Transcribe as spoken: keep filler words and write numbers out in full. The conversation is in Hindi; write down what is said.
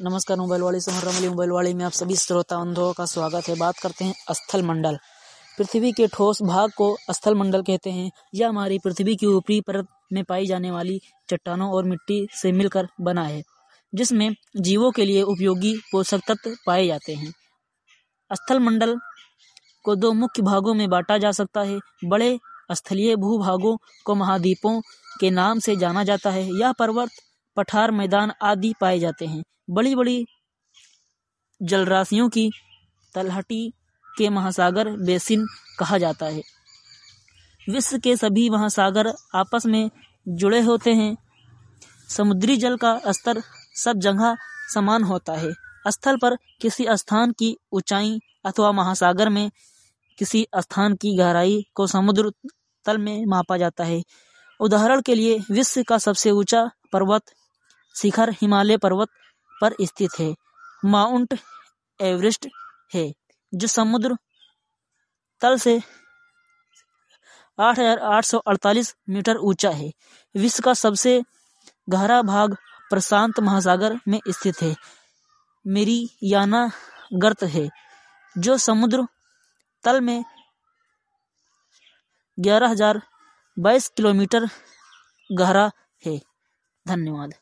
नमस्कार। मोबाइल वाली से वाली मोबाइल वाली में आप सभी श्रोता बंधुओं का स्वागत है। बात करते हैं स्थल मंडल। पृथ्वी के ठोस भाग को स्थल मंडल कहते हैं। यह हमारी पृथ्वी की ऊपरी परत में पाई जाने वाली चट्टानों और मिट्टी से मिलकर बना है, जिसमें जीवों के लिए उपयोगी पोषक तत्व पाए जाते हैं। स्थल मंडल को दो मुख्य भागों में बांटा जा सकता है। बड़े स्थलीय भूभागों को महाद्वीपों के नाम से जाना जाता है। यह पर्वत, पठार, मैदान आदि पाए जाते हैं। बड़ी बड़ी जलराशियों की तलहटी के महासागर बेसिन कहा जाता है। विश्व के सभी महासागर आपस में जुड़े होते हैं। समुद्री जल का स्तर सब जगह समान होता है। स्थल पर किसी स्थान की ऊंचाई अथवा महासागर में किसी स्थान की गहराई को समुद्र तल में मापा जाता है। उदाहरण के लिए विश्व का सबसे ऊंचा पर्वत शिखर हिमालय पर्वत पर स्थित है। माउंट एवरेस्ट है, जो समुद्र तल से आठ हज़ार आठ सौ अड़तालीस मीटर ऊंचा है। विश्व का सबसे गहरा भाग प्रशांत महासागर में स्थित है। मेरियाना गर्त है, जो समुद्र तल में ग्यारह हज़ार बाईस किलोमीटर गहरा है। धन्यवाद।